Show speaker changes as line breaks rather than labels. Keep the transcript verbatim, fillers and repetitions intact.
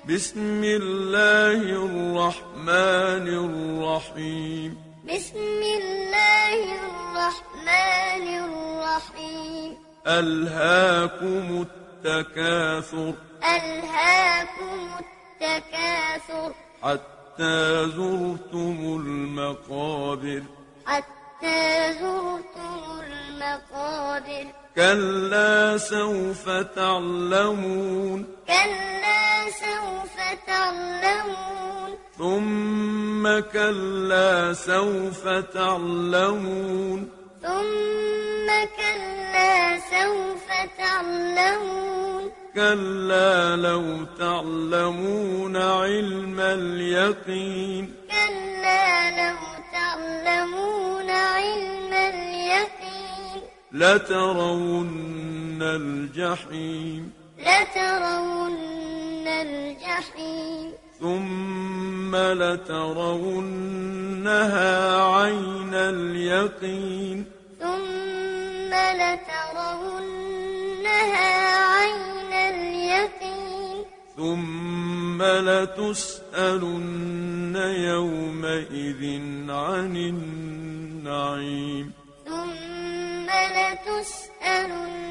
بسم الله الرحمن الرحيم
بسم الله الرحمن الرحيم
ألهاكم التكاثر
ألهاكم التكاثر
حتى زرتم المقابر
حتى زرتم المقابر
كلا سوف تعلمون
كلا سوف تعلمون
ثم كلا سوف تعلمون
ثم كلا سوف تعلمون
كلا لو تعلمون علم اليقين
كلا لو تعلمون علم اليقين
لترون الجحيم
لترون الجحيم
ثم لترونها عين اليقين
ثم لترونها عين اليقين
ثم لتسألن يومئذ عن النعيم
ثم لتسألن